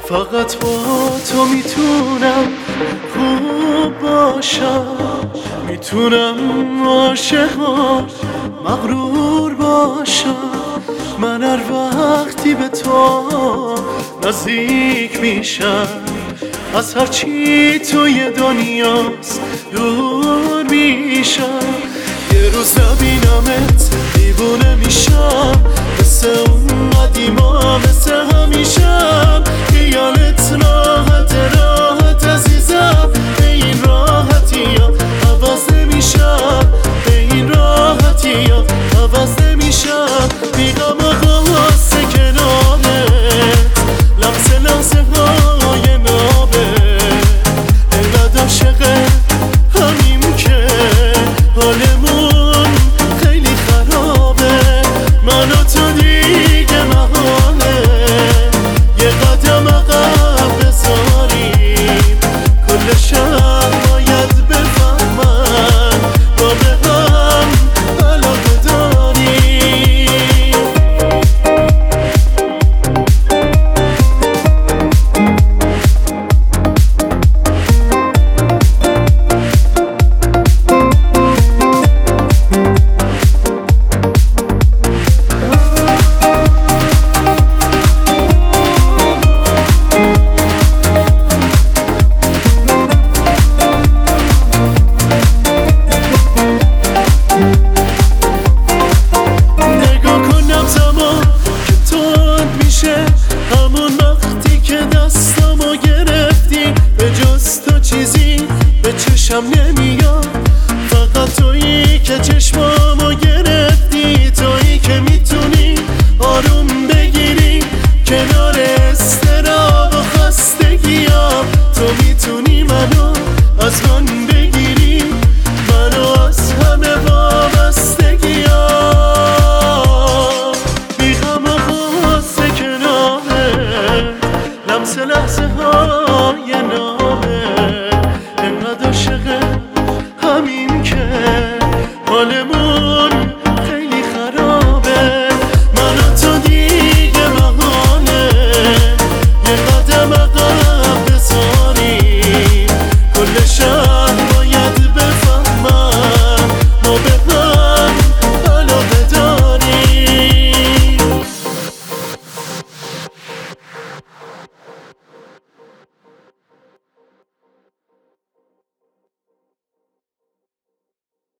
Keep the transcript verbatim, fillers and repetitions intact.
فقط با تو میتونم خوب باشم، میتونم عاشقم مغرور باشم. من هر وقتی به تو نزدیک میشم، از هرچی توی دنیاست دور میشم. یه روز نبینمت دیوونه میشم، مثل اون قدیما مثل همیشم. خیالت راحت راحت عزیزم، به این راحتی ها عوض نمیشم، به این راحتی ها عوض نمیشم. بیغم و غصه کنارت، لمسه لمسه های نابه، اینقدر عاشق همیم که حالمون خیلی خرابه. من و تو دیگه محاله یه قدم عقب بذاریم، کل شهر باید بفهمن ما به هم علاقه داریم. همون وقتی که دستمو گرفتی، به جز تو چیزی به چشم نمیاد. فقط تویی که چشمامو گرفتی، تویی که میتونی آروم بگیری کنار استراب و خستگیام. تو میتونی منو از من بگیری، منو از همه وابستگیام. بیغم و غصه کناره، لمسه لحظه ها